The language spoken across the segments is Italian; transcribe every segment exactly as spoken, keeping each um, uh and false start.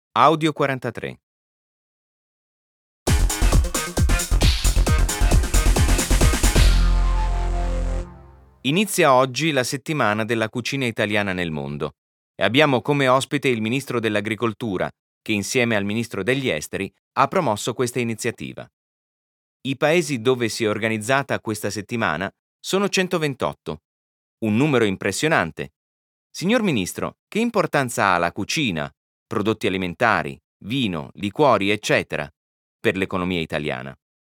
Audio quarantatré. Inizia oggi la settimana della cucina italiana nel mondo e abbiamo come ospite il Ministro dell'Agricoltura, che insieme al Ministro degli Esteri ha promosso questa iniziativa. I paesi dove si è organizzata questa settimana sono centoventotto, un numero impressionante. Signor Ministro, che importanza ha la cucina, prodotti alimentari, vino, liquori, eccetera, per l'economia italiana?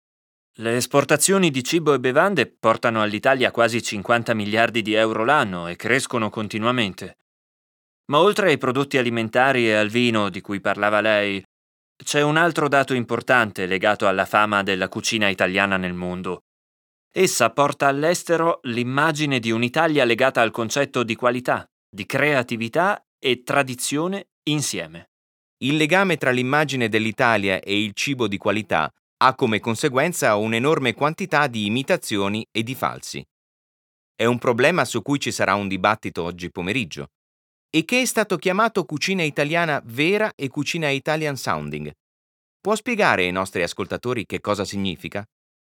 Le esportazioni di cibo e bevande portano all'Italia quasi cinquanta miliardi di euro l'anno e crescono continuamente. Ma oltre ai prodotti alimentari e al vino di cui parlava lei, c'è un altro dato importante legato alla fama della cucina italiana nel mondo. Essa porta all'estero l'immagine di un'Italia legata al concetto di qualità, di creatività e tradizione insieme. Il legame tra l'immagine dell'Italia e il cibo di qualità ha come conseguenza un'enorme quantità di imitazioni e di falsi. È un problema su cui ci sarà un dibattito oggi pomeriggio e che è stato chiamato cucina italiana vera e cucina Italian sounding. Può spiegare ai nostri ascoltatori che cosa significa?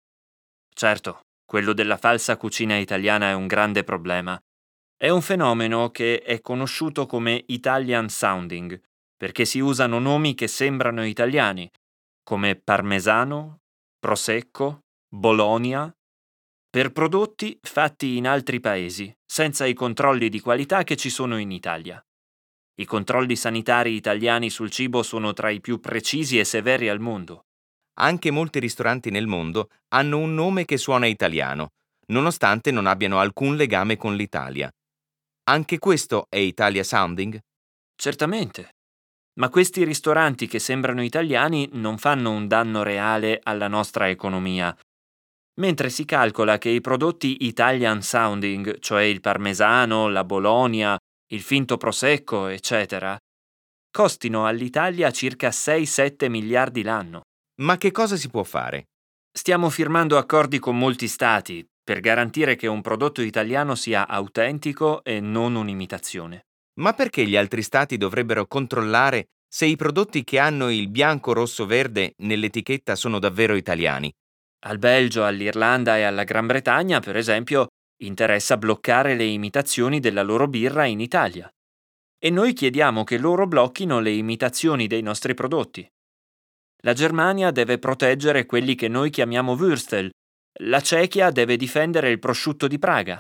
Certo, quello della falsa cucina italiana è un grande problema. È un fenomeno che è conosciuto come Italian sounding, perché si usano nomi che sembrano italiani, come parmesano, prosecco, Bologna, per prodotti fatti in altri paesi, senza i controlli di qualità che ci sono in Italia. I controlli sanitari italiani sul cibo sono tra i più precisi e severi al mondo. Anche molti ristoranti nel mondo hanno un nome che suona italiano, nonostante non abbiano alcun legame con l'Italia. Anche questo è Italia sounding? Certamente. Ma questi ristoranti che sembrano italiani non fanno un danno reale alla nostra economia. Mentre si calcola che i prodotti Italian sounding, cioè il parmesano, la Bologna, il finto prosecco, eccetera, costino all'Italia circa sei sette miliardi l'anno. Ma che cosa si può fare? Stiamo firmando accordi con molti stati per garantire che un prodotto italiano sia autentico e non un'imitazione. Ma perché gli altri stati dovrebbero controllare se i prodotti che hanno il bianco, rosso, verde nell'etichetta sono davvero italiani? Al Belgio, all'Irlanda e alla Gran Bretagna, per esempio, interessa bloccare le imitazioni della loro birra in Italia. E noi chiediamo che loro blocchino le imitazioni dei nostri prodotti. La Germania deve proteggere quelli che noi chiamiamo Würstel. La Cechia deve difendere il prosciutto di Praga.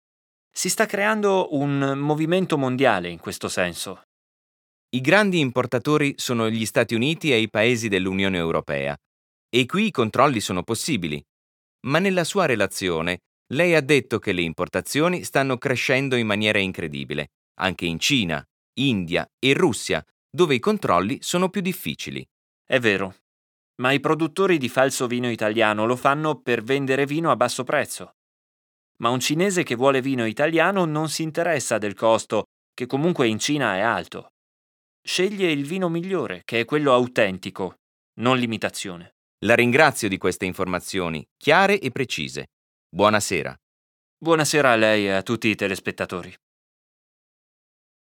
Si sta creando un movimento mondiale in questo senso. I grandi importatori sono gli Stati Uniti e i paesi dell'Unione Europea. E qui i controlli sono possibili. Ma nella sua relazione, lei ha detto che le importazioni stanno crescendo in maniera incredibile, anche in Cina, India e Russia, dove i controlli sono più difficili. È vero, ma i produttori di falso vino italiano lo fanno per vendere vino a basso prezzo. Ma un cinese che vuole vino italiano non si interessa del costo, che comunque in Cina è alto. Sceglie il vino migliore, che è quello autentico, non l'imitazione. La ringrazio di queste informazioni, chiare e precise. Buonasera. Buonasera a lei e a tutti i telespettatori.